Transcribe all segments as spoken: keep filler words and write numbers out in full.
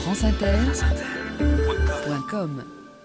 France Inter point com.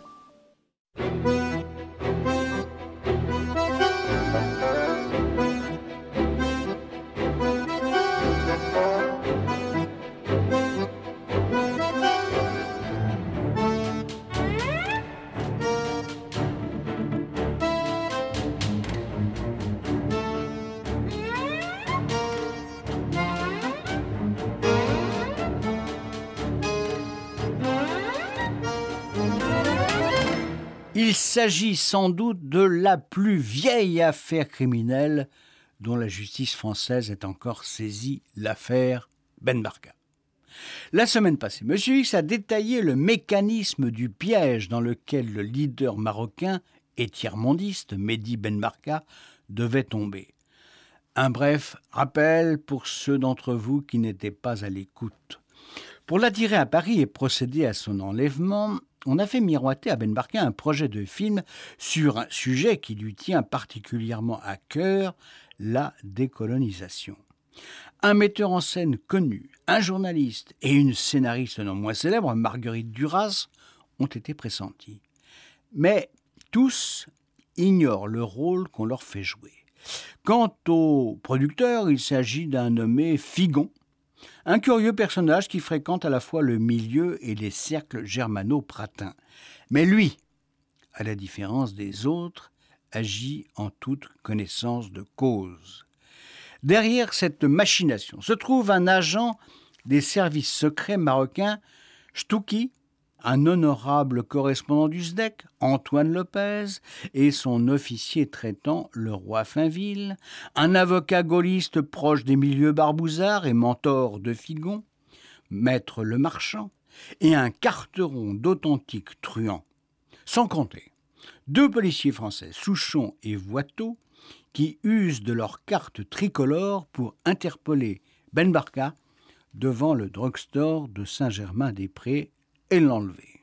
Il s'agit sans doute de la plus vieille affaire criminelle dont la justice française est encore saisie, l'affaire Ben Barka. La semaine passée, M. X a détaillé le mécanisme du piège dans lequel le leader marocain et tiers-mondiste Mehdi Ben Barka devait tomber. Un bref rappel pour ceux d'entre vous qui n'étaient pas à l'écoute. Pour l'attirer à Paris et procéder à son enlèvement, on a fait miroiter à Ben Barka un projet de film sur un sujet qui lui tient particulièrement à cœur, la décolonisation. Un metteur en scène connu, un journaliste et une scénariste non moins célèbre, Marguerite Duras, ont été pressentis. Mais tous ignorent le rôle qu'on leur fait jouer. Quant au producteur, il s'agit d'un nommé Figon, un curieux personnage qui fréquente à la fois le milieu et les cercles germano-pratins. Mais lui, à la différence des autres, agit en toute connaissance de cause. Derrière cette machination se trouve un agent des services secrets marocains, Chtouki, un honorable correspondant du S D E C, Antoine Lopez, et son officier traitant, le roi Finville, un avocat gaulliste proche des milieux barbouzards et mentor de Figon, Maître Le Marchand, et un carteron d'authentiques truands. Sans compter deux policiers français, Souchon et Voiteau, qui usent de leur carte tricolore pour interpeller Ben Barka devant le drugstore de Saint-Germain-des-Prés et l'enlever.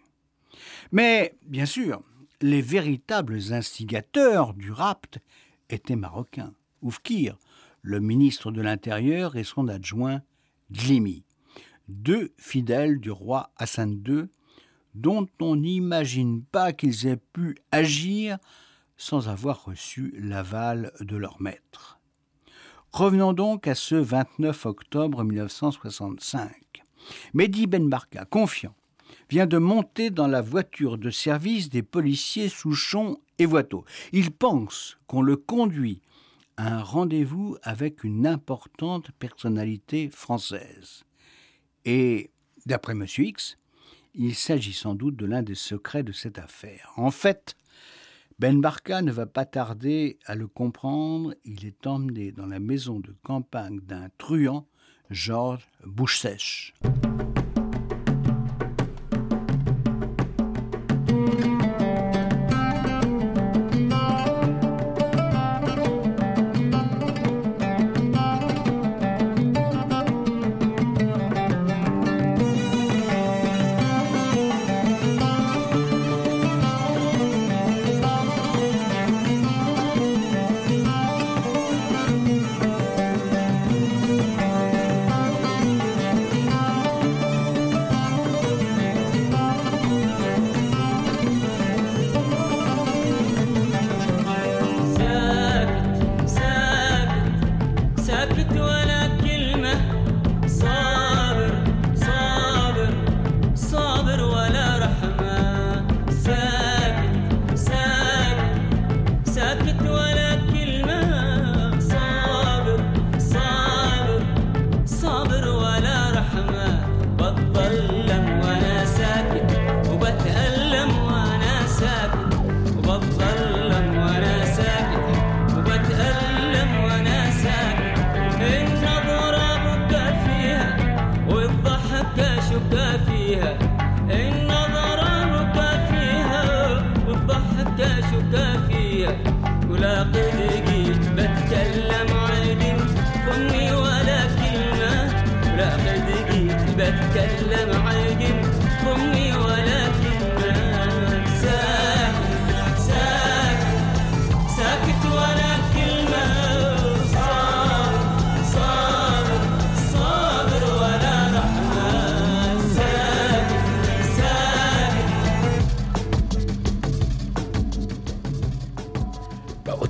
Mais, bien sûr, les véritables instigateurs du rapt étaient marocains. Oufkir, le ministre de l'Intérieur, et son adjoint Dlimi, deux fidèles du roi Hassan deux, dont on n'imagine pas qu'ils aient pu agir sans avoir reçu l'aval de leur maître. Revenons donc à ce vingt-neuf octobre mille neuf cent soixante-cinq. Mehdi Ben Barka, confiant, vient de monter dans la voiture de service des policiers Souchon et Voiteau. Il pense qu'on le conduit à un rendez-vous avec une importante personnalité française. Et, d'après M. X, il s'agit sans doute de l'un des secrets de cette affaire. En fait, Ben Barka ne va pas tarder à le comprendre. Il est emmené dans la maison de campagne d'un truand, Georges Bouchesche. بتكلم عجم فمي ولا كلمة ساكت ساكت ساكت ولا كلمة صابر صابر صابر ولا رحمة ساكت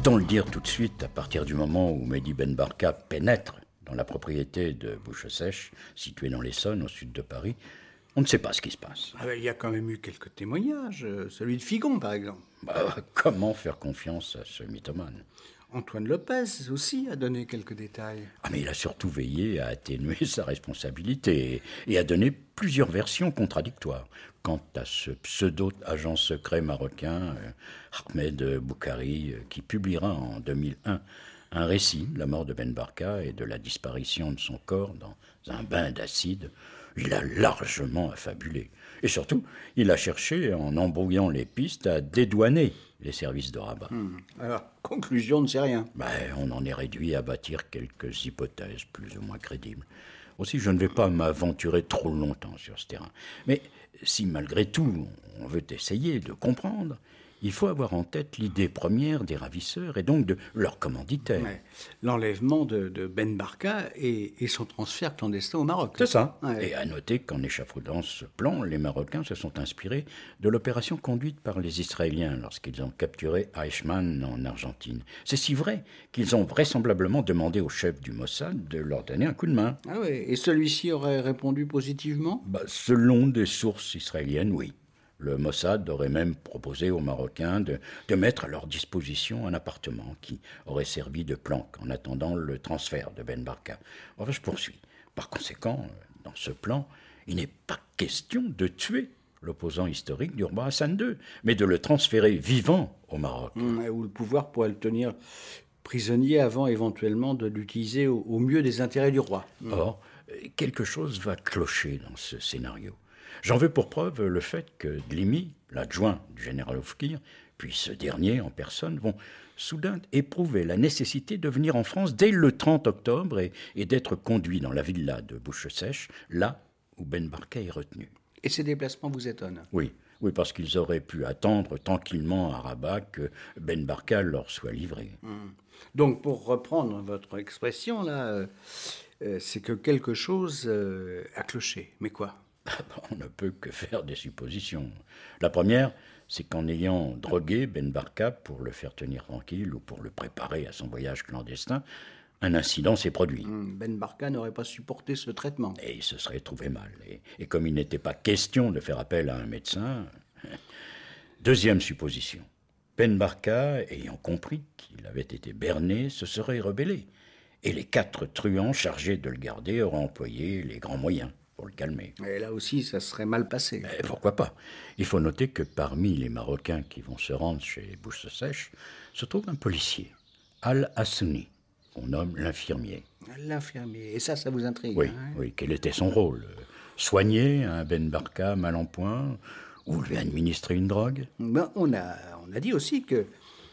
Autant le dire tout de suite, à partir du moment où Mehdi Ben Barka pénètre dans la propriété de Bouche-Sèche, située dans l'Essonne, au sud de Paris, on ne sait pas ce qui se passe. Ah ben, il y a quand même eu quelques témoignages, euh, celui de Figon par exemple. Bah, comment faire confiance à ce mythomane? Antoine Lopez aussi a donné quelques détails. Ah, mais il a surtout veillé à atténuer sa responsabilité et, et à donner plusieurs versions contradictoires. Quant à ce pseudo-agent secret marocain, euh, Ahmed Boukari, euh, qui publiera en deux mille un un récit de la mort de Ben Barka et de la disparition de son corps dans un bain d'acide, il a largement affabulé. Et surtout, il a cherché, en embrouillant les pistes, à dédouaner les services de Rabat. Hmm. Alors, conclusion, on ne sait rien. Ben, on en est réduit à bâtir quelques hypothèses plus ou moins crédibles. Aussi, je ne vais pas m'aventurer trop longtemps sur ce terrain. Mais si malgré tout, on veut essayer de comprendre, il faut avoir en tête l'idée première des ravisseurs et donc de leur commanditaire. Ouais. L'enlèvement de, de Ben Barka et, et son transfert clandestin au Maroc. C'est ça. Ouais. Et à noter qu'en échafaudant ce plan, les Marocains se sont inspirés de l'opération conduite par les Israéliens lorsqu'ils ont capturé Eichmann en Argentine. C'est si vrai qu'ils ont vraisemblablement demandé au chef du Mossad de leur donner un coup de main. Ah ouais. Et celui-ci aurait répondu positivement? Bah, selon des sources israéliennes, oui. Le Mossad aurait même proposé aux Marocains de, de mettre à leur disposition un appartement qui aurait servi de planque en attendant le transfert de Ben Barka. Enfin, je poursuis. Par conséquent, dans ce plan, il n'est pas question de tuer l'opposant historique du roi Hassan deux, mais de le transférer vivant au Maroc. Mmh, où le pouvoir pourrait le tenir prisonnier avant éventuellement de l'utiliser au, au mieux des intérêts du roi. Mmh. Or, quelque chose va clocher dans ce scénario. J'en veux pour preuve le fait que Dlimi, l'adjoint du général Oufkir, puis ce dernier en personne, vont soudain éprouver la nécessité de venir en France dès le trente octobre et, et d'être conduits dans la villa de Bouche-Sèche, là où Ben Barka est retenu. Et ces déplacements vous étonnent? Oui, oui, parce qu'ils auraient pu attendre tranquillement à Rabat que Ben Barka leur soit livré. Mmh. Donc, pour reprendre votre expression, là, euh, euh, c'est que quelque chose euh, a cloché. Mais quoi? On ne peut que faire des suppositions. La première, c'est qu'en ayant drogué Ben Barka pour le faire tenir tranquille ou pour le préparer à son voyage clandestin, un incident s'est produit. Ben Barka n'aurait pas supporté ce traitement. Et il se serait trouvé mal. Et, et comme il n'était pas question de faire appel à un médecin... Deuxième supposition. Ben Barka, ayant compris qu'il avait été berné, se serait rebellé. Et les quatre truands chargés de le garder auraient employé les grands moyens pour le calmer. Et là aussi, ça serait mal passé. Mais pourquoi pas? Il faut noter que parmi les Marocains qui vont se rendre chez Bouche-Sèche se trouve un policier, Al-Hassouni, qu'on nomme l'infirmier. L'infirmier. Et ça, ça vous intrigue? Oui, hein? oui. Quel était son rôle? Soigner un Ben Barka mal en point ou lui administrer une drogue? Ben, on a, on a dit aussi que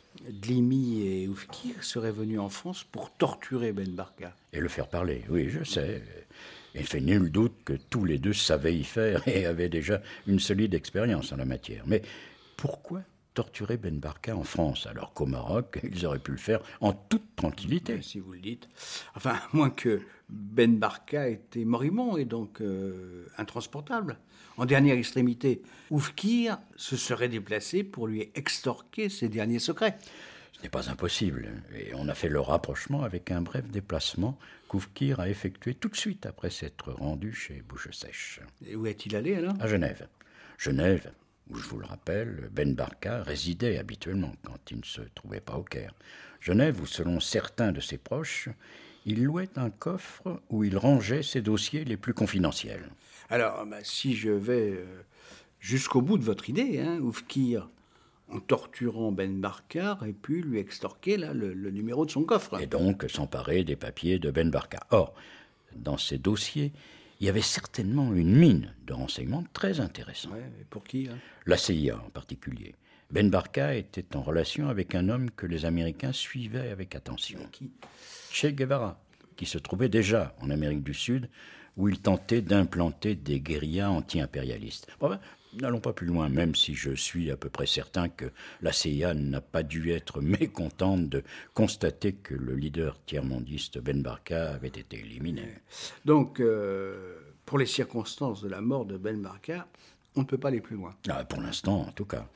Dlimi et Oufkir seraient venus en France pour torturer Ben Barka. Et le faire parler, oui, je sais. Il fait nul doute que tous les deux savaient y faire et avaient déjà une solide expérience en la matière. Mais pourquoi torturer Ben Barka en France, alors qu'au Maroc, ils auraient pu le faire en toute tranquillité? Ben, si vous le dites. Enfin, à moins que Ben Barka était moribond et donc euh, intransportable. En dernière extrémité, Oufkir se serait déplacé pour lui extorquer ses derniers secrets. Ce n'est pas impossible, et on a fait le rapprochement avec un bref déplacement qu'Oufkir a effectué tout de suite après s'être rendu chez Bouche-Sèche. Et où est-il allé alors? À Genève. Genève, où je vous le rappelle, Ben Barka résidait habituellement quand il ne se trouvait pas au Caire. Genève, où selon certains de ses proches, il louait un coffre où il rangeait ses dossiers les plus confidentiels. Alors, bah, si je vais euh, jusqu'au bout de votre idée, hein, Oufkir, en torturant Ben Barka, aurait pu lui extorquer là, le, le numéro de son coffre. Et donc s'emparer des papiers de Ben Barka. Or, dans ces dossiers, il y avait certainement une mine de renseignements très intéressante. Ouais, mais pour qui hein? La C I A en particulier. Ben Barka était en relation avec un homme que les Américains suivaient avec attention. Qui? Che Guevara, qui se trouvait déjà en Amérique du Sud, où il tentait d'implanter des guérillas anti-impérialistes. Bon ben, n'allons pas plus loin, même si je suis à peu près certain que la C I A n'a pas dû être mécontente de constater que le leader tiers-mondiste Ben Barka avait été éliminé. Donc, euh, pour les circonstances de la mort de Ben Barka, on ne peut pas aller plus loin. Ah, pour l'instant, en tout cas.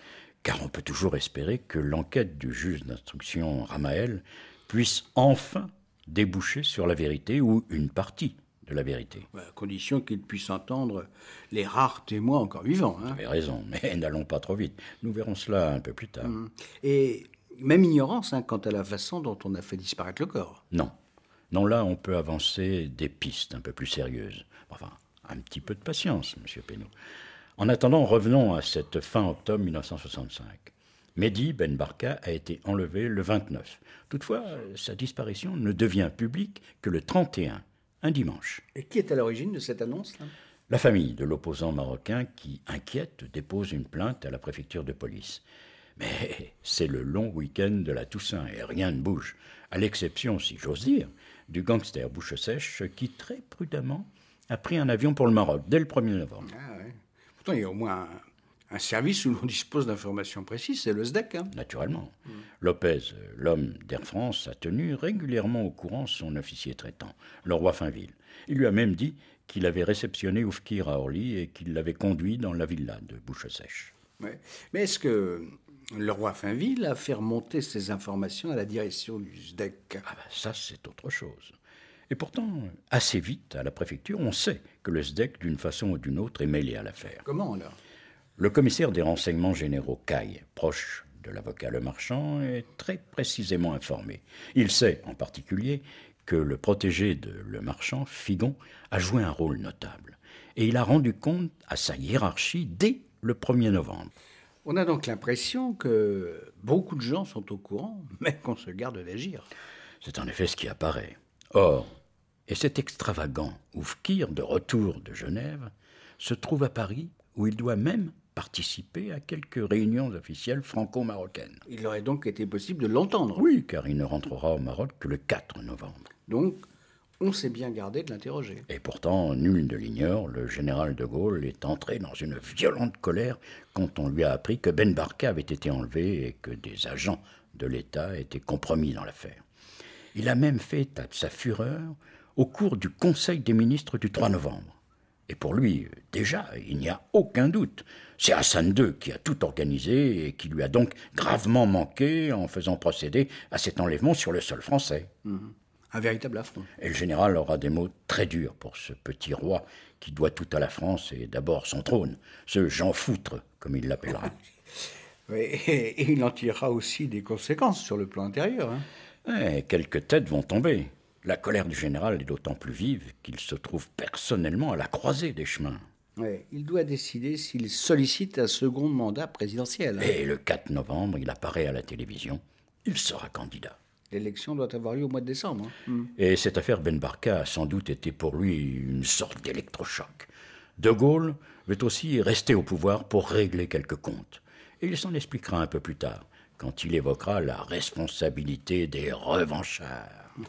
car on peut toujours espérer que l'enquête du juge d'instruction Ramael puisse enfin déboucher sur la vérité ou une partie de la vérité. À condition qu'il puisse entendre les rares témoins encore vivants. Hein. Vous avez raison, mais n'allons pas trop vite. Nous verrons cela un peu plus tard. Mmh. Et même ignorance hein, quant à la façon dont on a fait disparaître le corps. Non. Non, là, on peut avancer des pistes un peu plus sérieuses. Enfin, un petit peu de patience, monsieur Pénaud. En attendant, revenons à cette fin octobre mille neuf cent soixante-cinq. Mehdi Ben Barka a été enlevé le vingt-neuf. Toutefois, sa disparition ne devient publique que le trente et un, un dimanche. Et qui est à l'origine de cette annonce là ? La famille de l'opposant marocain qui, inquiète, dépose une plainte à la préfecture de police. Mais c'est le long week-end de la Toussaint et rien ne bouge, à l'exception, si j'ose dire, du gangster Bouche-Sèche qui, très prudemment, a pris un avion pour le Maroc dès le premier novembre. Ah ouais. Pourtant, il y a au moins un, un service où l'on dispose d'informations précises, c'est le S D E C. Hein. Naturellement. Mmh. Lopez, l'homme d'Air France, a tenu régulièrement au courant son officier traitant, le roi Finville. Il lui a même dit qu'il avait réceptionné Oufkir à Orly et qu'il l'avait conduit dans la villa de Bouche-Sèche. Ouais. Mais est-ce que le roi Finville a fait remonter ces informations à la direction du S D E C ? Ah ben ça, c'est autre chose. Et pourtant, assez vite, à la préfecture, on sait que le S D E C, d'une façon ou d'une autre, est mêlé à l'affaire. Comment, alors ? Le commissaire des renseignements généraux, Caille, proche de l'avocat Lemarchand, est très précisément informé. Il sait, en particulier, que le protégé de Lemarchand, Figon, a joué un rôle notable. Et il a rendu compte à sa hiérarchie dès le premier novembre. On a donc l'impression que beaucoup de gens sont au courant, mais qu'on se garde d'agir. C'est en effet ce qui apparaît. Or, et cet extravagant Oufkir, de retour de Genève, se trouve à Paris, où il doit même participer à quelques réunions officielles franco-marocaines. Il aurait donc été possible de l'entendre. Oui, car il ne rentrera au Maroc que le quatre novembre. Donc, on s'est bien gardé de l'interroger. Et pourtant, nul ne l'ignore, le général de Gaulle est entré dans une violente colère quand on lui a appris que Ben Barka avait été enlevé et que des agents de l'État étaient compromis dans l'affaire. Il a même fait état de sa fureur au cours du Conseil des ministres du trois novembre. Et pour lui, déjà, il n'y a aucun doute. C'est Hassan deux qui a tout organisé et qui lui a donc gravement manqué en faisant procéder à cet enlèvement sur le sol français. Mmh. Un véritable affront. Et le général aura des mots très durs pour ce petit roi qui doit tout à la France et d'abord son trône, ce Jean Foutre, comme il l'appellera. Oui, et, et il en tirera aussi des conséquences sur le plan intérieur. Hein. Ouais, quelques têtes vont tomber. La colère du général est d'autant plus vive qu'il se trouve personnellement à la croisée des chemins. Ouais, il doit décider s'il sollicite un second mandat présidentiel. Hein. Et le quatre novembre, il apparaît à la télévision. Il sera candidat. L'élection doit avoir lieu au mois de décembre. Hein. Mm. Et cette affaire Ben Barka a sans doute été pour lui une sorte d'électrochoc. De Gaulle veut aussi rester au pouvoir pour régler quelques comptes. Et il s'en expliquera un peu plus tard, quand il évoquera la responsabilité des revanchards.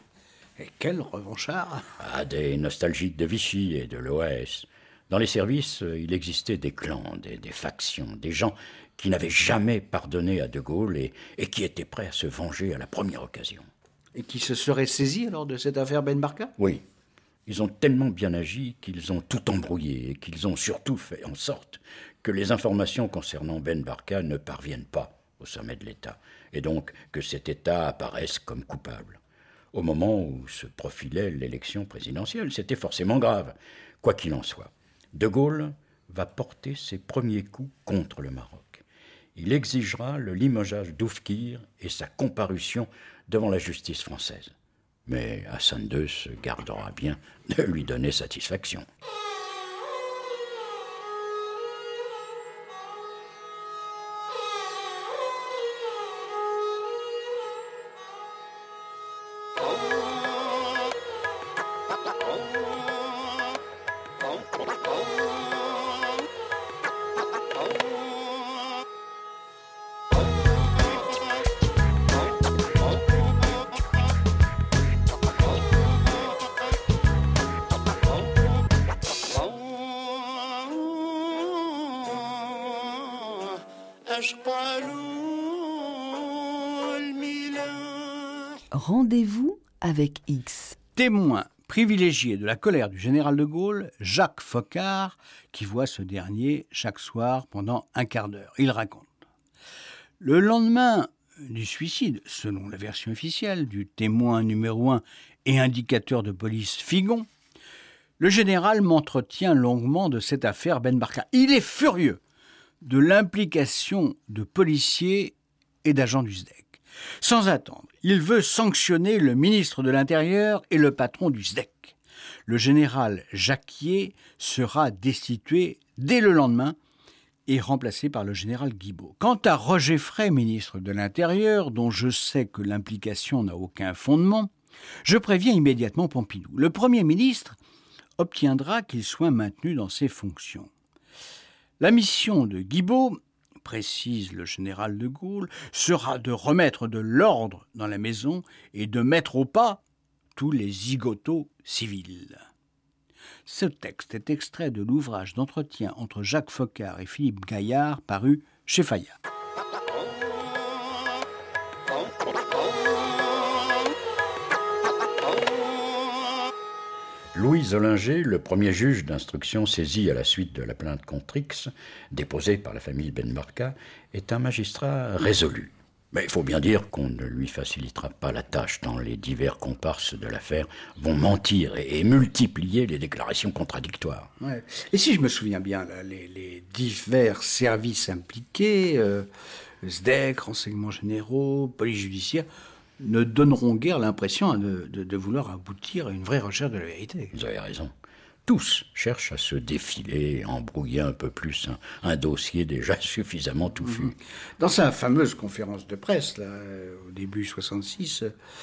Et quel revanchard ? Ah, des nostalgiques de Vichy et de l'O A S. Dans les services, il existait des clans, des, des factions, des gens qui n'avaient jamais pardonné à De Gaulle et, et qui étaient prêts à se venger à la première occasion. Et qui se seraient saisis alors de cette affaire Ben Barka ? Oui. Ils ont tellement bien agi qu'ils ont tout embrouillé et qu'ils ont surtout fait en sorte que les informations concernant Ben Barka ne parviennent pas au sommet de l'État, et donc que cet État apparaisse comme coupable. Au moment où se profilait l'élection présidentielle, c'était forcément grave. Quoi qu'il en soit, De Gaulle va porter ses premiers coups contre le Maroc. Il exigera le limogeage d'Oufkir et sa comparution devant la justice française. Mais Hassan deux se gardera bien de lui donner satisfaction. Rendez-vous avec X. Témoin privilégié de la colère du général de Gaulle, Jacques Foccart, qui voit ce dernier chaque soir pendant un quart d'heure. Il raconte. Le lendemain du suicide, selon la version officielle du témoin numéro un et indicateur de police Figon, le général m'entretient longuement de cette affaire Ben Barka. Il est furieux de l'implication de policiers et d'agents du S D E C. Sans attendre, il veut sanctionner le ministre de l'Intérieur et le patron du S D E C. Le général Jacquier sera destitué dès le lendemain et remplacé par le général Guibault. Quant à Roger Frey, ministre de l'Intérieur, dont je sais que l'implication n'a aucun fondement, je préviens immédiatement Pompidou. Le Premier ministre obtiendra qu'il soit maintenu dans ses fonctions. La mission de Guibault, précise le général de Gaulle, sera de remettre de l'ordre dans la maison et de mettre au pas tous les zigotos civils. Ce texte est extrait de l'ouvrage d'entretien entre Jacques Foccart et Philippe Gaillard paru chez Fayard. Louis Zollinger, le premier juge d'instruction saisi à la suite de la plainte contre X, déposée par la famille Ben Barka, est un magistrat résolu. Mais il faut bien dire qu'on ne lui facilitera pas la tâche tant les divers comparses de l'affaire vont mentir et, et multiplier les déclarations contradictoires. Ouais. Et si je me souviens bien, là, les, les divers services impliqués, euh, S D E C, renseignements généraux, police judiciaire, ne donneront guère l'impression de, de, de vouloir aboutir à une vraie recherche de la vérité. Vous avez raison. Tous cherchent à se défiler, embrouiller un peu plus un, un dossier déjà suffisamment touffu. Mmh. Dans sa fameuse conférence de presse, là, au début soixante-six,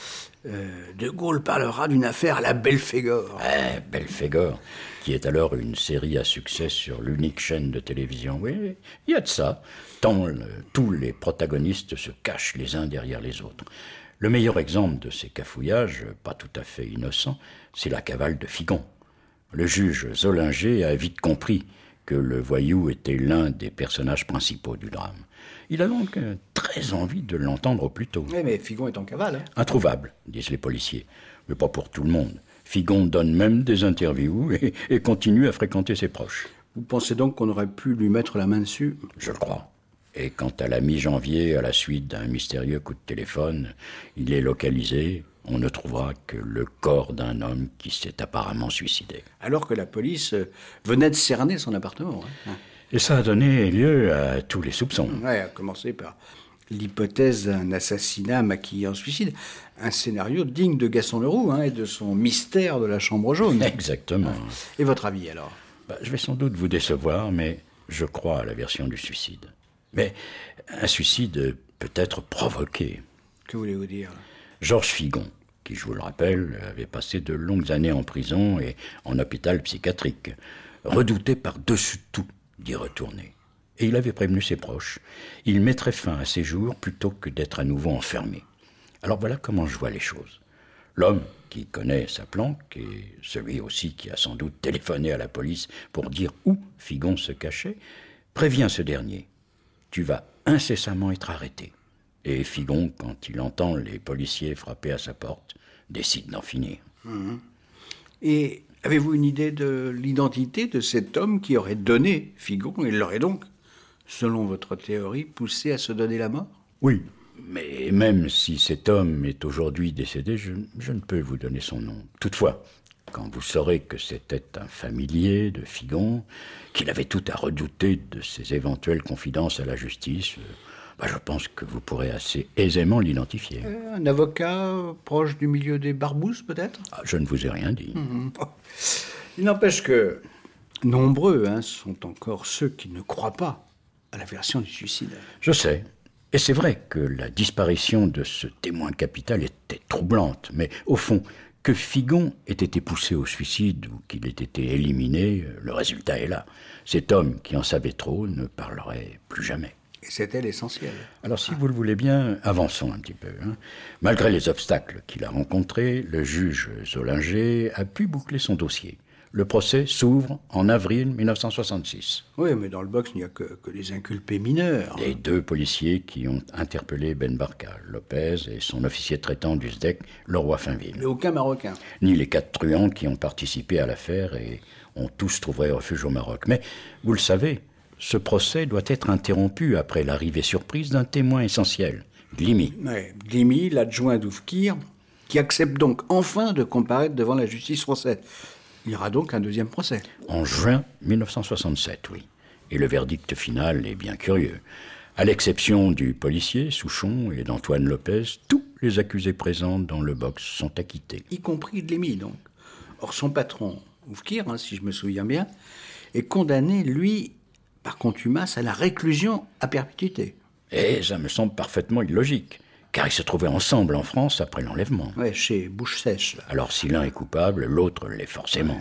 euh, De Gaulle parlera d'une affaire à la Belphégor. Eh, Belphégor, qui est alors une série à succès sur l'unique chaîne de télévision. Oui, il y a de ça, tant le, tous les protagonistes se cachent les uns derrière les autres. Le meilleur exemple de ces cafouillages, pas tout à fait innocents, c'est la cavale de Figon. Le juge Zollinger a vite compris que le voyou était l'un des personnages principaux du drame. Il a donc euh, très envie de l'entendre au plus tôt. Oui, mais Figon est en cavale. Hein. Introuvable, disent les policiers. Mais pas pour tout le monde. Figon donne même des interviews et, et continue à fréquenter ses proches. Vous pensez donc qu'on aurait pu lui mettre la main dessus ? Je le crois. Et quant à la mi-janvier, à la suite d'un mystérieux coup de téléphone, il est localisé. On ne trouvera que le corps d'un homme qui s'est apparemment suicidé. Alors que la police venait de cerner son appartement. Hein. Et ça a donné lieu à tous les soupçons. Ouais, à commencer par l'hypothèse d'un assassinat maquillé en suicide. Un scénario digne de Gaston Leroux hein, et de son mystère de la chambre jaune. Exactement. Et votre avis alors ? bah, Je vais sans doute vous décevoir, mais je crois à la version du suicide. Mais un suicide peut être provoqué. Que voulez-vous dire ? Georges Figon, qui, je vous le rappelle, avait passé de longues années en prison et en hôpital psychiatrique, redoutait par-dessus tout d'y retourner. Et il avait prévenu ses proches. Il mettrait fin à ses jours plutôt que d'être à nouveau enfermé. Alors voilà comment je vois les choses. L'homme qui connaît sa planque, et celui aussi qui a sans doute téléphoné à la police pour dire où Figon se cachait, prévient ce dernier. Tu vas incessamment être arrêté. Et Figon, quand il entend les policiers frapper à sa porte, décide d'en finir. Mmh. Et avez-vous une idée de l'identité de cet homme qui aurait donné Figon et l'aurait donc, selon votre théorie, poussé à se donner la mort ? Oui, mais même si cet homme est aujourd'hui décédé, je, je ne peux vous donner son nom. Toutefois, quand vous saurez que c'était un familier de Figon, qu'il avait tout à redouter de ses éventuelles confidences à la justice, bah je pense que vous pourrez assez aisément l'identifier. Euh, un avocat euh, proche du milieu des barbouzes, peut-être ? ah, Je ne vous ai rien dit. Mmh. Il n'empêche que nombreux hein, sont encore ceux qui ne croient pas à la version du suicide. Je sais. Et c'est vrai que la disparition de ce témoin capital était troublante. Mais au fond, que Figon ait été poussé au suicide ou qu'il ait été éliminé, le résultat est là. Cet homme qui en savait trop ne parlerait plus jamais. Et c'était l'essentiel. Alors, si vous le voulez bien, avançons un petit peu. Hein. Malgré les obstacles qu'il a rencontrés, le juge Zollinger a pu boucler son dossier. Le procès s'ouvre en avril mille neuf cent soixante-six. Oui, mais dans le box, il n'y a que, que des inculpés mineurs. Les deux policiers qui ont interpellé Ben Barka, Lopez et son officier traitant du S D E C, Leroy Finville. Mais aucun Marocain. Ni les quatre truands qui ont participé à l'affaire et ont tous trouvé refuge au Maroc. Mais, vous le savez, ce procès doit être interrompu après l'arrivée surprise d'un témoin essentiel, Glimi. Ouais, Glimi, l'adjoint d'Oufkir, qui accepte donc enfin de comparaître devant la justice française. Il y aura donc un deuxième procès. En juin mille neuf cent soixante-sept, oui. Et le verdict final est bien curieux. À l'exception du policier, Souchon, et d'Antoine Lopez, tous les accusés présents dans le box sont acquittés. Y compris Glimi, donc. Or, son patron, Oufkir, hein, si je me souviens bien, est condamné, lui, par contumace, à la réclusion à perpétuité. Et ça me semble parfaitement illogique, car ils se trouvaient ensemble en France après l'enlèvement. Ouais, chez Bouche Sèche, là. Alors si l'un est coupable, l'autre l'est forcément.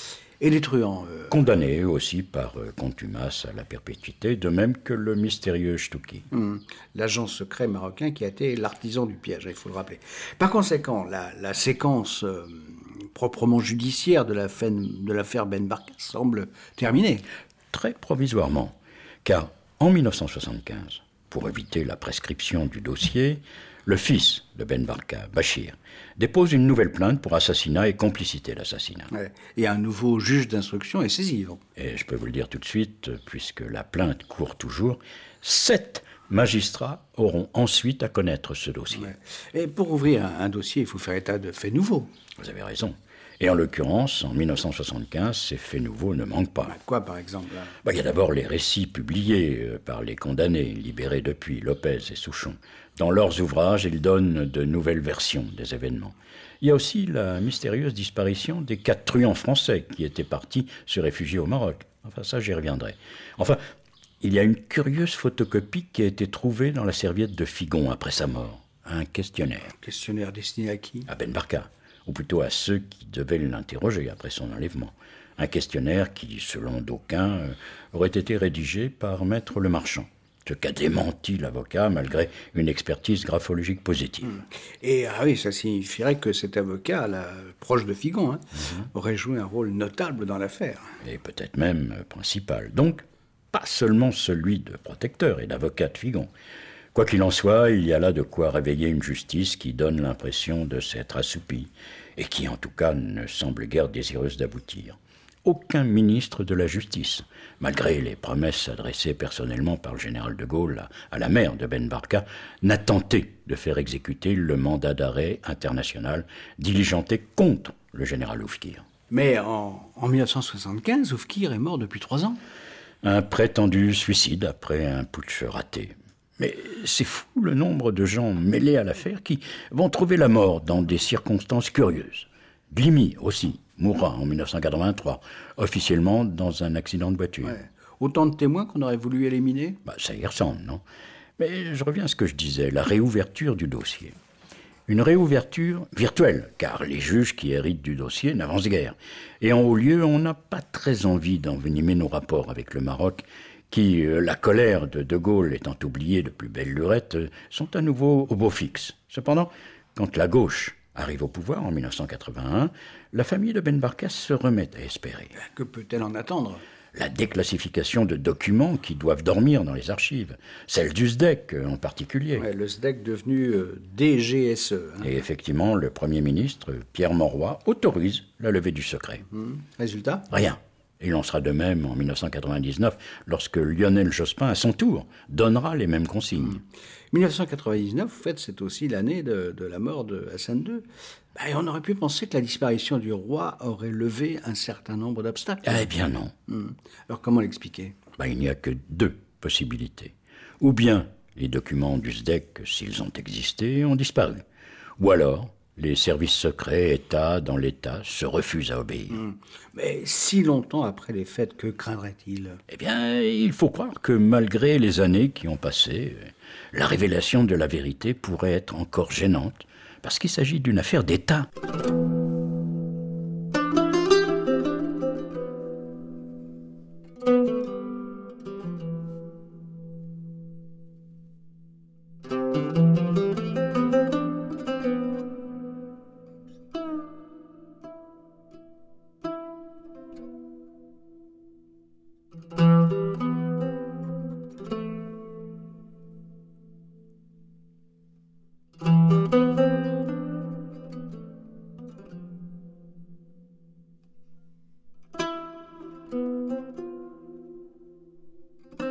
Et les truands, euh, Condamnés aussi par euh, contumace à la perpétuité, de même que le mystérieux Stouki. hum, l'agent secret marocain qui a été l'artisan du piège, il faut le rappeler. Par conséquent, la, la séquence euh, proprement judiciaire de l'affaire de l'affaire Ben Barka semble terminée. Très provisoirement, car en mille neuf cent soixante-quinze, pour éviter la prescription du dossier, le fils de Ben Barka, Bachir, dépose une nouvelle plainte pour assassinat et complicité d'assassinat. Ouais. Et un nouveau juge d'instruction est saisi. donc. Et je peux vous le dire tout de suite, puisque la plainte court toujours, sept magistrats auront ensuite à connaître ce dossier. Ouais. Et pour ouvrir un, un dossier, il faut faire état de faits nouveaux. Vous avez raison. Et en l'occurrence, en mille neuf cent soixante-quinze, ces faits nouveaux ne manquent pas. Quoi, par exemple là Bah, il y a d'abord les récits publiés euh, par les condamnés, libérés depuis, Lopez et Souchon. Dans leurs ouvrages, ils donnent de nouvelles versions des événements. Il y a aussi la mystérieuse disparition des quatre truands français qui étaient partis se réfugier au Maroc. Enfin, ça, j'y reviendrai. Enfin, il y a une curieuse photocopie qui a été trouvée dans la serviette de Figon après sa mort. Un questionnaire. Questionnaire destiné à qui À Ben Barka, ou plutôt à ceux qui devaient l'interroger après son enlèvement. Un questionnaire qui, selon d'aucuns, euh, aurait été rédigé par Maître Le Marchand, ce qu'a démenti l'avocat malgré une expertise graphologique positive. Et ah oui, ça signifierait que cet avocat, là, proche de Figon, hein, aurait joué un rôle notable dans l'affaire. Et peut-être même euh, principal. Donc, pas seulement celui de protecteur et d'avocat de Figon. Quoi qu'il en soit, il y a là de quoi réveiller une justice qui donne l'impression de s'être assoupie, et qui en tout cas ne semble guère désireuse d'aboutir. Aucun ministre de la Justice, malgré les promesses adressées personnellement par le général de Gaulle à, à la mère de Ben Barka, n'a tenté de faire exécuter le mandat d'arrêt international diligenté contre le général Oufkir. Mais en, en mille neuf cent soixante-quinze, Oufkir est mort depuis trois ans. Un prétendu suicide après un putsch raté. Mais c'est fou le nombre de gens mêlés à l'affaire qui vont trouver la mort dans des circonstances curieuses. Glimi aussi mourra en mille neuf cent quatre-vingt-trois, officiellement dans un accident de voiture. Ouais. Autant de témoins qu'on aurait voulu éliminer. Bah, ça y ressemble, non? Mais je reviens à ce que je disais, la réouverture du dossier. Une réouverture virtuelle, car les juges qui héritent du dossier n'avancent guère. Et en haut lieu, on n'a pas très envie d'envenimer nos rapports avec le Maroc, qui, euh, la colère de De Gaulle étant oubliée de plus belle lurette, euh, sont à nouveau au beau fixe. Cependant, quand la gauche arrive au pouvoir en mille neuf cent quatre-vingt-un, la famille de Ben Barka se remet à espérer. Que peut-elle en attendre? La déclassification de documents qui doivent dormir dans les archives, celle du S D E C euh, en particulier. Ouais, le S D E C devenu euh, D G S E. Hein. Et effectivement, le Premier ministre, Pierre Mauroy, autorise la levée du secret. Hum, Résultat? Rien. Il en sera de même en mille neuf cent quatre-vingt-dix-neuf, lorsque Lionel Jospin, à son tour, donnera les mêmes consignes. mille neuf cent quatre-vingt-dix-neuf, en fait, c'est aussi l'année de, de la mort de Hassan deux. Ben, on aurait pu penser que la disparition du roi aurait levé un certain nombre d'obstacles. Eh bien non. Hum. Alors comment l'expliquer? Ben, il n'y a que deux possibilités. Ou bien les documents du S D E C, s'ils ont existé, ont disparu. Ou alors, les services secrets, État dans l'État, se refusent à obéir. Hum. Mais si longtemps après les faits, que craindrait-il? Eh bien, il faut croire que malgré les années qui ont passé, la révélation de la vérité pourrait être encore gênante, parce qu'il s'agit d'une affaire d'État.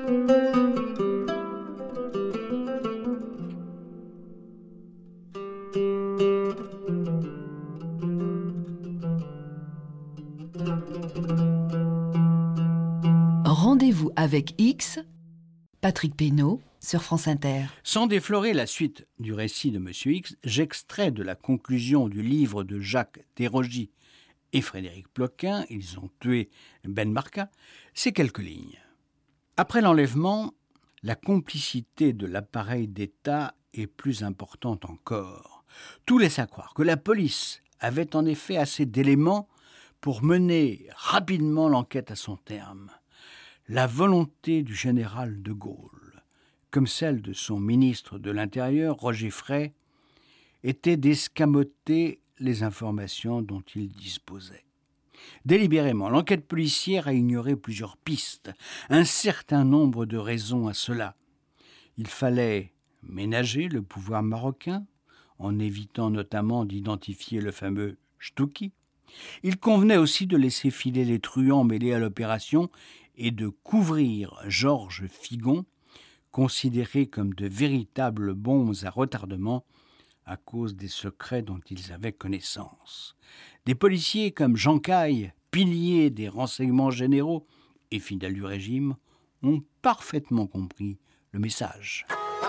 Rendez-vous avec X, Patrick Pénaud, sur France Inter. Sans déflorer la suite du récit de M. X, j'extrais de la conclusion du livre de Jacques Desrogies et Frédéric Ploquin, Ils ont tué Ben Barka, ces quelques lignes. Après l'enlèvement, la complicité de l'appareil d'État est plus importante encore. Tout laisse à croire que la police avait en effet assez d'éléments pour mener rapidement l'enquête à son terme. La volonté du général de Gaulle, comme celle de son ministre de l'Intérieur, Roger Frey, était d'escamoter les informations dont il disposait. Délibérément, l'enquête policière a ignoré plusieurs pistes, un certain nombre de raisons à cela. Il fallait ménager le pouvoir marocain, en évitant notamment d'identifier le fameux Chtouki. Il convenait aussi de laisser filer les truands mêlés à l'opération et de couvrir Georges Figon, considérés comme de véritables bombes à retardement à cause des secrets dont ils avaient connaissance. Des policiers comme Jean Caille, pilier des renseignements généraux et fidèle du régime, ont parfaitement compris le message.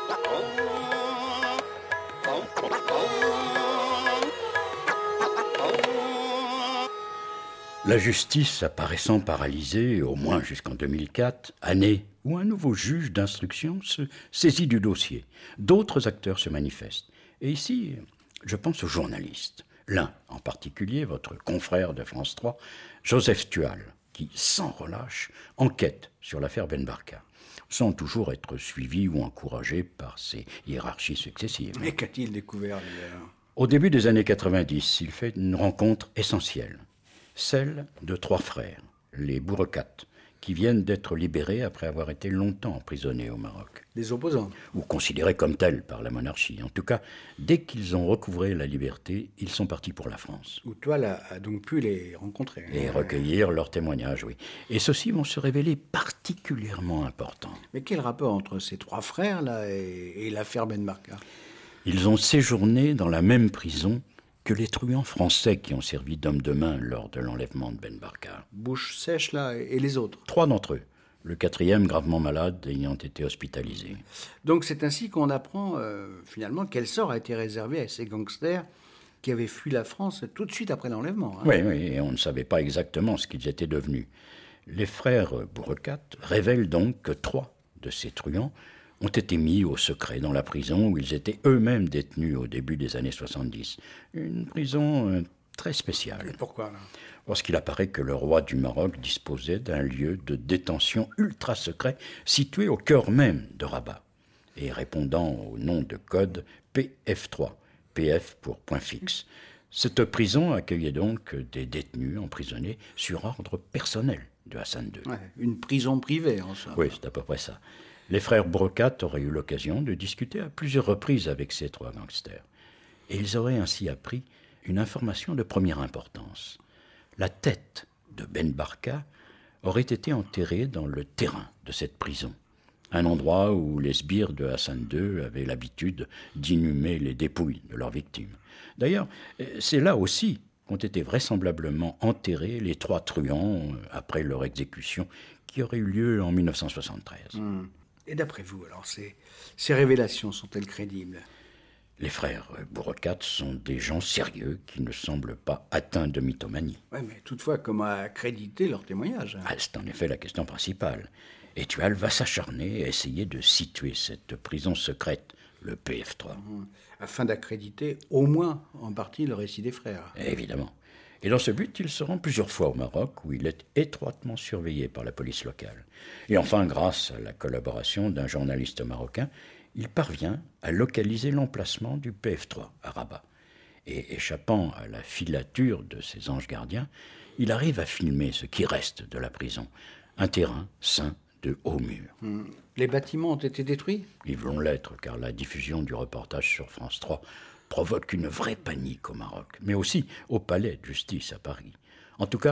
La justice apparaissant paralysée, au moins jusqu'en deux mille quatre, année où un nouveau juge d'instruction se saisit du dossier. D'autres acteurs se manifestent. Et ici, je pense aux journalistes. L'un, en particulier, votre confrère de France trois, Joseph Tual, qui, sans relâche, enquête sur l'affaire Ben Barka, sans toujours être suivi ou encouragé par ses hiérarchies successives. Mais qu'a-t-il découvert, lui, alors ? Au début des années quatre-vingt-dix, il fait une rencontre essentielle, celle de trois frères, les Bourekat, qui viennent d'être libérés après avoir été longtemps emprisonnés au Maroc. Des opposants. Ou considérés comme tels par la monarchie. En tout cas, dès qu'ils ont recouvré la liberté, ils sont partis pour la France. Où Toile a, a donc pu les rencontrer. Et recueillir leurs témoignages, oui. Et ceux-ci vont se révéler particulièrement importants. Mais quel rapport entre ces trois frères-là et, et l'affaire Ben Barka ? Ils ont séjourné dans la même prison que les truands français qui ont servi d'hommes de main lors de l'enlèvement de Ben Barka. Bouche sèche, là, et les autres. Trois d'entre eux, le quatrième gravement malade ayant été hospitalisé. Donc c'est ainsi qu'on apprend euh, finalement quel sort a été réservé à ces gangsters qui avaient fui la France tout de suite après l'enlèvement. Hein. Oui, oui, et on ne savait pas exactement ce qu'ils étaient devenus. Les frères Bourekat révèlent donc que trois de ces truands ont été mis au secret dans la prison où ils étaient eux-mêmes détenus au début des années soixante-dix. Une prison euh, très spéciale. Et pourquoi là ? Parce qu'il apparaît que le roi du Maroc disposait d'un lieu de détention ultra secret situé au cœur même de Rabat et répondant au nom de code P F trois, P F pour point fixe. Cette prison accueillait donc des détenus emprisonnés sur ordre personnel de Hassan deux. Ouais, une prison privée en somme. Oui, c'est à peu près ça. Les frères Bourekat auraient eu l'occasion de discuter à plusieurs reprises avec ces trois gangsters. Et ils auraient ainsi appris une information de première importance. La tête de Ben Barka aurait été enterrée dans le terrain de cette prison, un endroit où les sbires de Hassan deux avaient l'habitude d'inhumer les dépouilles de leurs victimes. D'ailleurs, c'est là aussi qu'ont été vraisemblablement enterrés les trois truands après leur exécution qui aurait eu lieu en dix-neuf cent soixante-treize. Mmh. Et d'après vous, alors, ces, ces révélations sont-elles crédibles ? Les frères Bourekat sont des gens sérieux qui ne semblent pas atteints de mythomanie. Oui, mais toutefois, comment accréditer leurs témoignages ? Ah, c'est en effet la question principale. Et Tual va s'acharner à essayer de situer cette prison secrète, le P F trois. Mmh. Afin d'accréditer au moins en partie le récit des frères. Évidemment. Et dans ce but, il se rend plusieurs fois au Maroc, où il est étroitement surveillé par la police locale. Et enfin, grâce à la collaboration d'un journaliste marocain, il parvient à localiser l'emplacement du P F trois à Rabat. Et échappant à la filature de ses anges gardiens, il arrive à filmer ce qui reste de la prison, un terrain ceint de hauts murs. Mmh. Les bâtiments ont été détruits ? Ils vont l'être, car la diffusion du reportage sur France trois provoque une vraie panique au Maroc, mais aussi au palais de justice à Paris. En tout cas,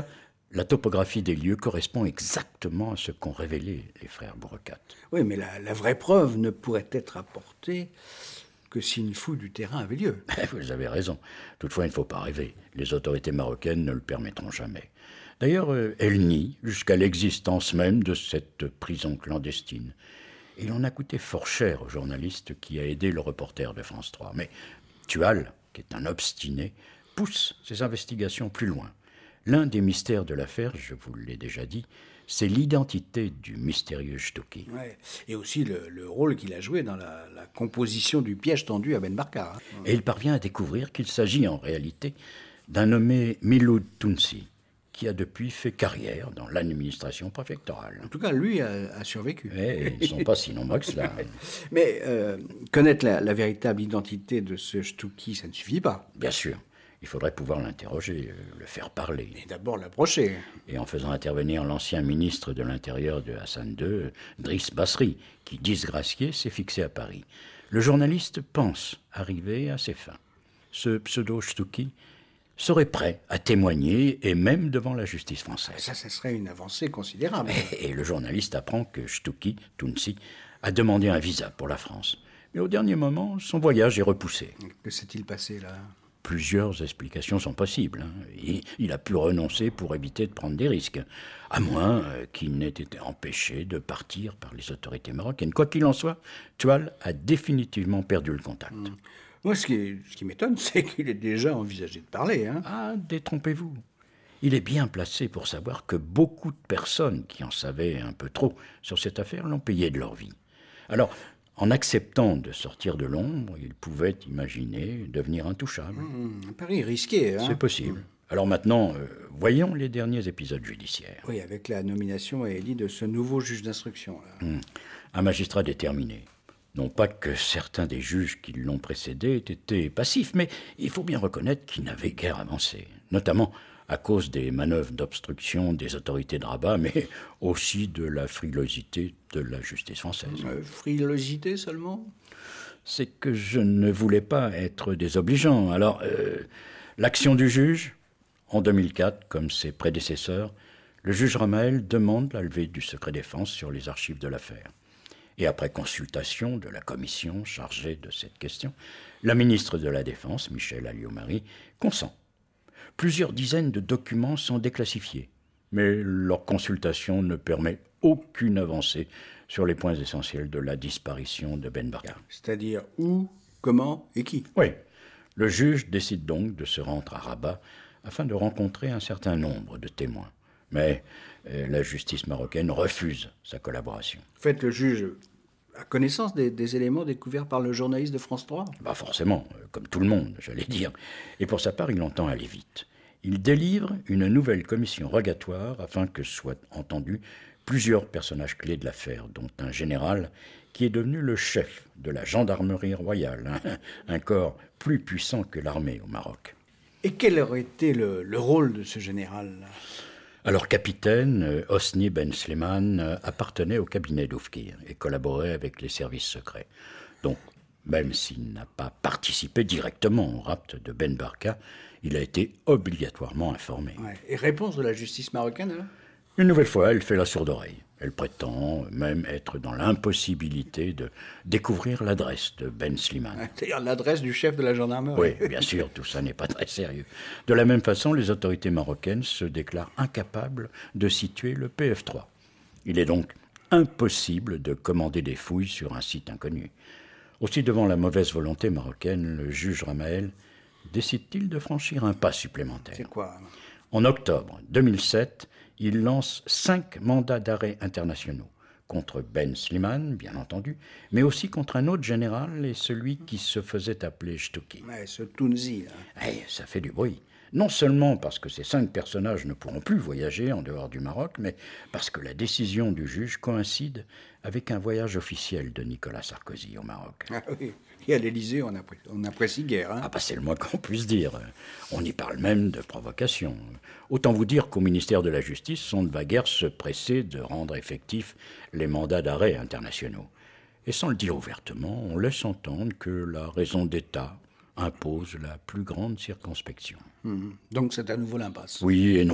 La topographie des lieux correspond exactement à ce qu'ont révélé les frères Bourekat. Oui, mais la, la vraie preuve ne pourrait être apportée que si une fouille du terrain avait lieu. Vous avez raison. Toutefois, il ne faut pas rêver. Les autorités marocaines ne le permettront jamais. D'ailleurs, euh, elles nient jusqu'à l'existence même de cette prison clandestine. Et il en a coûté fort cher au journaliste qui a aidé le reporter de France trois. Mais Tual, qui est un obstiné, pousse ses investigations plus loin. L'un des mystères de l'affaire, je vous l'ai déjà dit, c'est l'identité du mystérieux Chtouki. Ouais. Et aussi le, le rôle qu'il a joué dans la, la composition du piège tendu à Ben Barka. Hein. Et il parvient à découvrir qu'il s'agit en réalité d'un nommé Miloud Tounsi, qui a depuis fait carrière dans l'administration préfectorale. En tout cas, lui a, a survécu. Et ils ne sont pas si nombreux que cela. Mais euh, connaître la, la véritable identité de ce Chtouki, ça ne suffit pas. Bien sûr. Il faudrait pouvoir l'interroger, le faire parler. Et d'abord l'approcher. Et en faisant intervenir l'ancien ministre de l'Intérieur de Hassan deux, Driss Basri, qui, disgracié, s'est fixé à Paris. Le journaliste pense arriver à ses fins. Ce pseudo-Chtouki serait prêt à témoigner, et même devant la justice française. Ça, ça serait une avancée considérable. Et, et le journaliste apprend que Chtouki, Tounsi, a demandé un visa pour la France. Mais au dernier moment, son voyage est repoussé. Que s'est-il passé, là ? Plusieurs explications sont possibles. Hein. Il, il a pu renoncer pour éviter de prendre des risques, à moins euh, qu'il n'ait été empêché de partir par les autorités marocaines. Quoi qu'il en soit, Tual a définitivement perdu le contact. Mmh. Moi, ce qui, ce qui m'étonne, c'est qu'il ait déjà envisagé de parler. Hein. Ah, détrompez-vous. Il est bien placé pour savoir que beaucoup de personnes qui en savaient un peu trop sur cette affaire l'ont payé de leur vie. Alors, en acceptant de sortir de l'ombre, il pouvait imaginer devenir intouchable. Mmh, un pari risqué. Hein. C'est possible. Alors maintenant, euh, voyons les derniers épisodes judiciaires. Oui, avec la nomination à Élie de ce nouveau juge d'instruction. Là. Mmh. Un magistrat déterminé. Non pas que certains des juges qui l'ont précédé aient été passifs, mais il faut bien reconnaître qu'ils n'avaient guère avancé, notamment à cause des manœuvres d'obstruction des autorités de Rabat, mais aussi de la frilosité de la justice française. Euh, frilosité seulement ? C'est que je ne voulais pas être désobligeant. Alors, euh, l'action du juge, en deux mille quatre, comme ses prédécesseurs, le juge Ramael demande la levée du secret défense sur les archives de l'affaire. Et après consultation de la commission chargée de cette question, la ministre de la Défense, Michèle Alliot-Marie, consent. Plusieurs dizaines de documents sont déclassifiés, mais leur consultation ne permet aucune avancée sur les points essentiels de la disparition de Ben Barka. C'est-à-dire où, comment et qui ? Oui. Le juge décide donc de se rendre à Rabat afin de rencontrer un certain nombre de témoins. Mais euh, la justice marocaine refuse sa collaboration. En fait, le juge a connaissance des, des éléments découverts par le journaliste de France trois ? Bah forcément, euh, comme tout le monde, j'allais dire. Et pour sa part, il entend aller vite. Il délivre une nouvelle commission rogatoire afin que soient entendus plusieurs personnages clés de l'affaire, dont un général qui est devenu le chef de la gendarmerie royale, hein, un corps plus puissant que l'armée au Maroc. Et quel aurait été le, le rôle de ce général ? Alors, capitaine, euh, Hosni Ben Slimane euh, appartenait au cabinet d'Oufkir et collaborait avec les services secrets. Donc, même s'il n'a pas participé directement au rapt de Ben Barka, il a été obligatoirement informé. Ouais. Et réponse de la justice marocaine, alors ? Une nouvelle fois, elle fait la sourde oreille. Elle prétend même être dans l'impossibilité de découvrir l'adresse de Ben Slimane. C'est-à-dire l'adresse du chef de la gendarmerie. Oui, bien sûr, tout ça n'est pas très sérieux. De la même façon, les autorités marocaines se déclarent incapables de situer le P F trois. Il est donc impossible de commander des fouilles sur un site inconnu. Aussi, devant la mauvaise volonté marocaine, le juge Ramael décide-t-il de franchir un pas supplémentaire. C'est quoi ? En octobre deux mille sept, il lance cinq mandats d'arrêt internationaux contre Ben Slimane, bien entendu, mais aussi contre un autre général et celui qui se faisait appeler Chtouki. Ouais, ce Tounzi, là. Hey, ça fait du bruit. Non seulement parce que ces cinq personnages ne pourront plus voyager en dehors du Maroc, mais parce que la décision du juge coïncide avec un voyage officiel de Nicolas Sarkozy au Maroc. Ah oui, et à l'Élysée, on apprécie, on apprécie guère. Hein. Ah bah c'est le moins qu'on puisse dire. On y parle même de provocation. Autant vous dire qu'au ministère de la Justice, on ne va guère se presser de rendre effectifs les mandats d'arrêt internationaux. Et sans le dire ouvertement, on laisse entendre que la raison d'État impose la plus grande circonspection. Mmh. Donc c'est à nouveau l'impasse. Oui et non.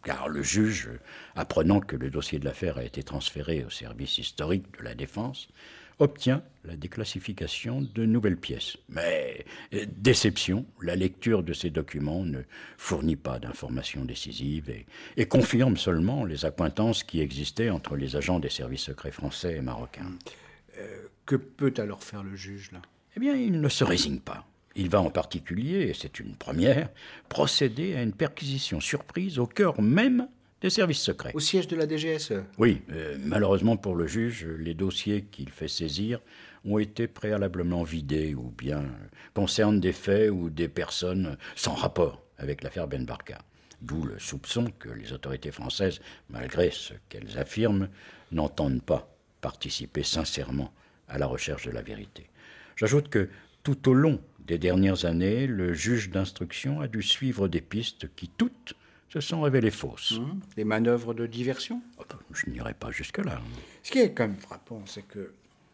car le juge, apprenant que le dossier de l'affaire a été transféré au service historique de la Défense, obtient la déclassification de nouvelles pièces. Mais, déception, la lecture de ces documents ne fournit pas d'informations décisives et, et confirme seulement les accointances qui existaient entre les agents des services secrets français et marocains. Euh, que peut alors faire le juge, là ? Eh bien, il ne se résigne pas. Il va en particulier, et c'est une première, procéder à une perquisition surprise au cœur même des services secrets. Au siège de la D G S E ? Oui, euh, malheureusement pour le juge, les dossiers qu'il fait saisir ont été préalablement vidés ou bien concernent des faits ou des personnes sans rapport avec l'affaire Ben Barka. D'où le soupçon que les autorités françaises, malgré ce qu'elles affirment, n'entendent pas participer sincèrement à la recherche de la vérité. J'ajoute que tout au long des dernières années, le juge d'instruction a dû suivre des pistes qui toutes se sont révélées fausses. Mmh. Des manœuvres de diversion ? Je n'irai pas jusque-là. Ce qui est quand même frappant, c'est que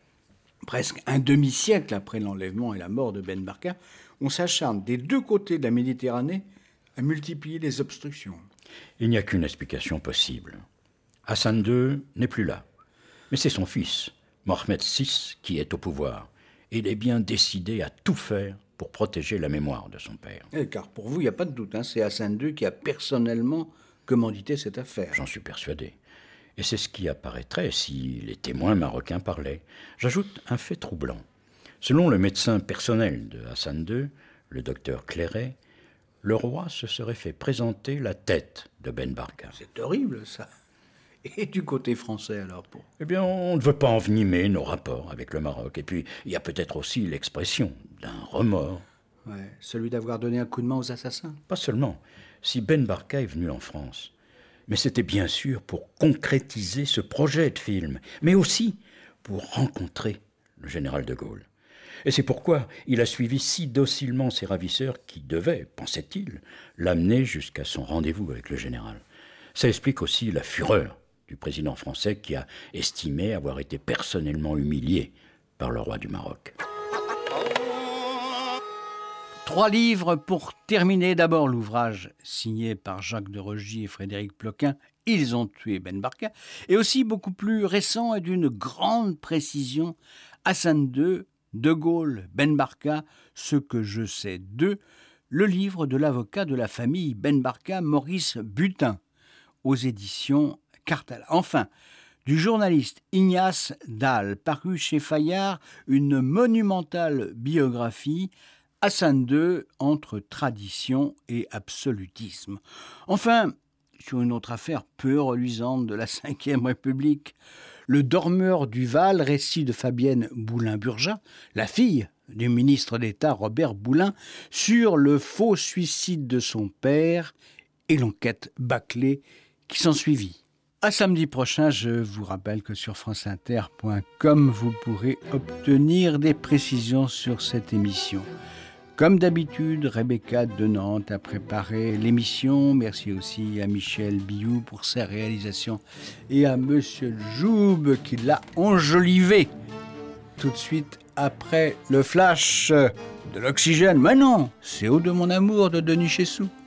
presque un demi-siècle après l'enlèvement et la mort de Ben Barka, on s'acharne des deux côtés de la Méditerranée à multiplier les obstructions. Il n'y a qu'une explication possible. Hassan deux n'est plus là. Mais c'est son fils, Mohamed six, qui est au pouvoir. Et il est bien décidé à tout faire pour protéger la mémoire de son père. Et car pour vous, il n'y a pas de doute, hein, c'est Hassan deux qui a personnellement commandité cette affaire. J'en suis persuadé. Et c'est ce qui apparaîtrait si les témoins marocains parlaient. J'ajoute un fait troublant. Selon le médecin personnel de Hassan deux, le docteur Clairet, le roi se serait fait présenter la tête de Ben Barka. C'est horrible, ça. Et du côté français, alors pour... Eh bien, on ne veut pas envenimer nos rapports avec le Maroc. Et puis, il y a peut-être aussi l'expression d'un remords. Ouais, celui d'avoir donné un coup de main aux assassins. Pas seulement. Si Ben Barka est venu en France, mais c'était bien sûr pour concrétiser ce projet de film, mais aussi pour rencontrer le général de Gaulle. Et c'est pourquoi il a suivi si docilement ses ravisseurs qui devaient, pensait-il, l'amener jusqu'à son rendez-vous avec le général. Ça explique aussi la fureur du président français qui a estimé avoir été personnellement humilié par le roi du Maroc. Trois livres pour terminer. D'abord l'ouvrage signé par Jacques de Rogy et Frédéric Ploquin, « Ils ont tué Ben Barka », et aussi beaucoup plus récent et d'une grande précision, Hassan deux, De Gaulle, Ben Barka, ce que je sais d'eux, le livre de l'avocat de la famille Ben Barka, Maurice Butin, aux éditions Cartala. Enfin, du journaliste Ignace Dalle, paru chez Fayard, une monumentale biographie, Hassan deux, entre tradition et absolutisme. Enfin, sur une autre affaire peu reluisante de la cinquième République, Le dormeur du Val, récit de Fabienne Boulin-Burja, la fille du ministre d'État Robert Boulin, sur le faux suicide de son père et l'enquête bâclée qui s'ensuivit. À samedi prochain, je vous rappelle que sur franceinter point com, vous pourrez obtenir des précisions sur cette émission. Comme d'habitude, Rebecca de Nantes a préparé l'émission. Merci aussi à Michel Biou pour sa réalisation et à Monsieur Joub qui l'a enjolivé. Tout de suite après le flash de l'oxygène. Mais non, c'est Eau de mon amour de Denis Chessou.